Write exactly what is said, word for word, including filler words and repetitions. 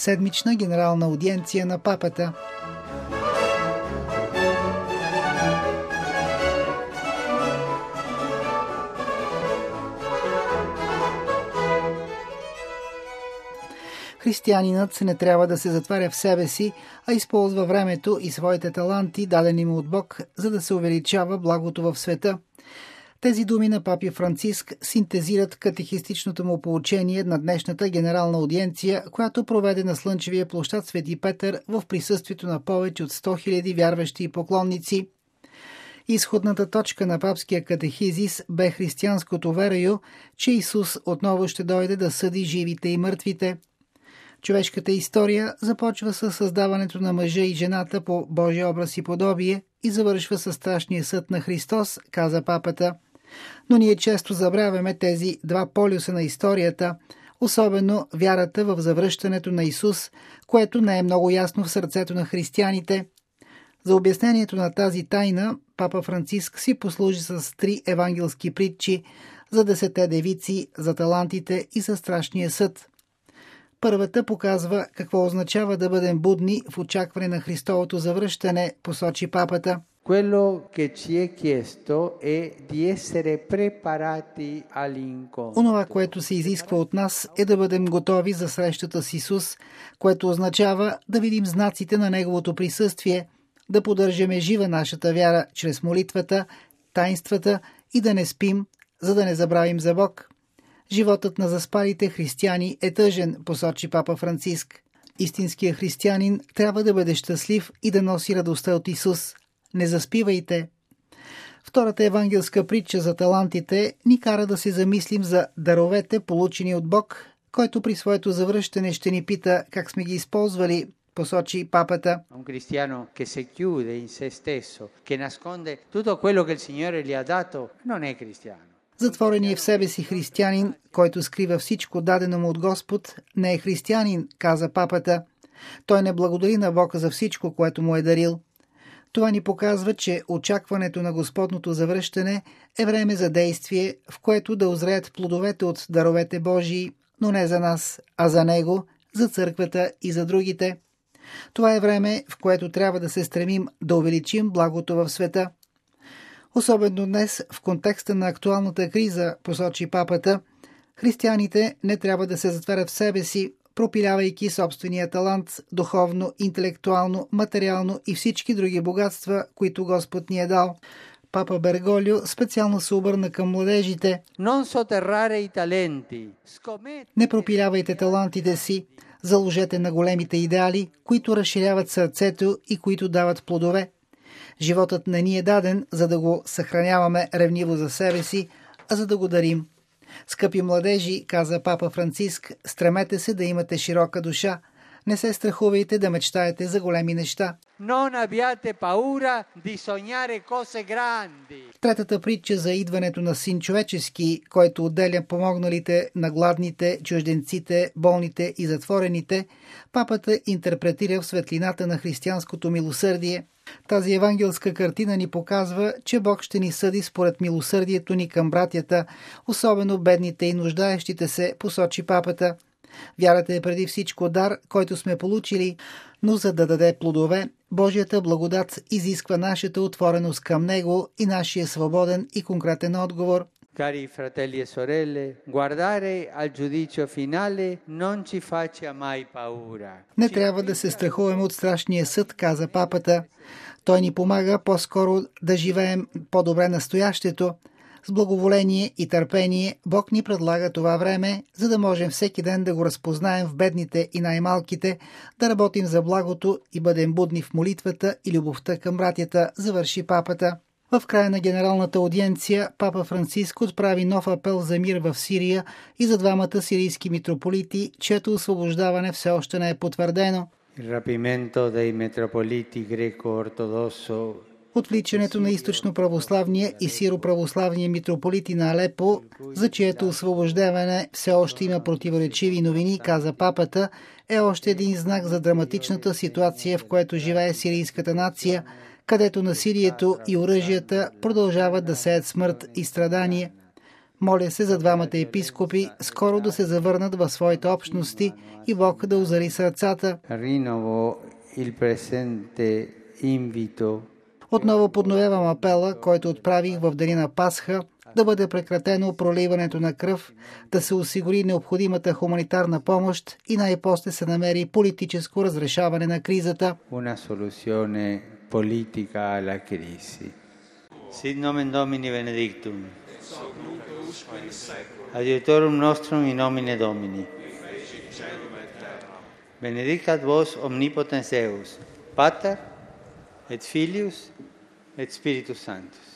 седмична генерална аудиенция на папата. Християнинът не трябва да се затваря в себе си, а използва времето и своите таланти, дадени му от Бог, за да се увеличава благото в света. Тези думи на папи Франциск синтезират катехистичното му поучение на днешната генерална аудиенция, която проведе на слънчевия площад Свети Петър в присъствието на повече от сто хиляди вярващи и поклонници. Изходната точка на папския катехизис бе християнското верою, че Исус отново ще дойде да съди живите и мъртвите. Човешката история започва със създаването на мъжа и жената по Божия образ и подобие и завършва със страшния съд на Христос, каза папата. Но ние често забравяме тези два полюса на историята, особено вярата в завръщането на Исус, което не е много ясно в сърцето на християните. За обяснението на тази тайна папа Франциск си послужи с три евангелски притчи за десете девици, за талантите и за страшния съд. Първата показва какво означава да бъдем будни в очакване на Христовото завръщане, посочи папата. Quello che ci è chiesto è di essere preparati all'incontro. Онова, което се изисква от нас, е да бъдем готови за срещата с Исус, което означава да видим знаците на Неговото присъствие, да поддържаме жива нашата вяра чрез молитвата, таинствата и да не спим, за да не забравим за Бог. Животът на заспалите християни е тъжен, посочи папа Франциск. Истинският християнин трябва да бъде щастлив и да носи радостта от Исус. Не заспивайте! Втората евангелска притча за талантите ни кара да се замислим за даровете, получени от Бог, който при своето завръщане ще ни пита как сме ги използвали, посочи папата. Un cristiano che si chiude in se stesso, che nasconde tutto quello che il Signore gli ha dato, non è cristiano. Затвореният в себе си християнин, който скрива всичко дадено му от Господ, не е християнин, каза папата. Той не благодари на Бога за всичко, което му е дарил. Това ни показва, че очакването на Господното завръщане е време за действие, в което да озреят плодовете от даровете Божии, но не за нас, а за Него, за църквата и за другите. Това е време, в което трябва да се стремим да увеличим благото в света. Особено днес, в контекста на актуалната криза, посочи папата, християните не трябва да се затварят в себе си, пропилявайки собствения талант, духовно, интелектуално, материално и всички други богатства, които Господ ни е дал. Папа Берголио специално се обърна към младежите. Не пропилявайте талантите си, заложете на големите идеали, които разширяват сърцето и които дават плодове. Животът не ни е даден, за да го съхраняваме ревниво за себе си, а за да го дарим. Скъпи младежи, каза папа Франциск, стремете се да имате широка душа. Не се страхувайте да мечтаете за големи неща. Non abbiate paura di sognare cose grandi. Третата притча за идването на Син човечески, който отделя помогналите на гладните, чужденците, болните и затворените, папата интерпретира в светлината на християнското милосърдие. Тази евангелска картина ни показва, че Бог ще ни съди според милосърдието ни към братята, особено бедните и нуждаещите се, посочи папата. Вярата е преди всичко дар, който сме получили, но за да даде плодове, Божията благодат изисква нашата отвореност към Него и нашия свободен и конкретен отговор. Cari fratelli e sorelle, guardare al giudizio finale non ci faccia mai paura. Не трябва да се страхуваме от страшния съд, каза папата. Той ни помага по-скоро да живеем по-добре настоящето. С благоволение и търпение Бог ни предлага това време, за да можем всеки ден да го разпознаем в бедните и най-малките, да работим за благото и бъдем будни в молитвата и любовта към братята, завърши папата. В края на генералната аудиенция папа Франциск отправи нов апел за мир в Сирия и за двамата сирийски митрополити, чието освобождаване все още не е потвърдено. Отвличането на източно-православния и сироправославния митрополити на Алепо, за чието освобождаване все още има противоречиви новини, каза папата, е още един знак за драматичната ситуация, в която живее сирийската нация, където насилието и оръжията продължават да сеят смърт и страдание. Моля се за двамата епископи скоро да се завърнат в своите общности и Бог да озари сърцата. Rinnovo il presente invito Отново подновявам апела, който отправих в деня на Пасха, да бъде прекратено проливането на кръв, да се осигури необходимата хуманитарна помощ и най-после се намери политическо разрешаване на кризата. una soluzione politica alla crisi. Sit nomen Domini benedictum. Adiutorum nostrum in nomine Domini. Benedicat vos omnipotens Deus, Pater et Filius et Spiritus Sanctus.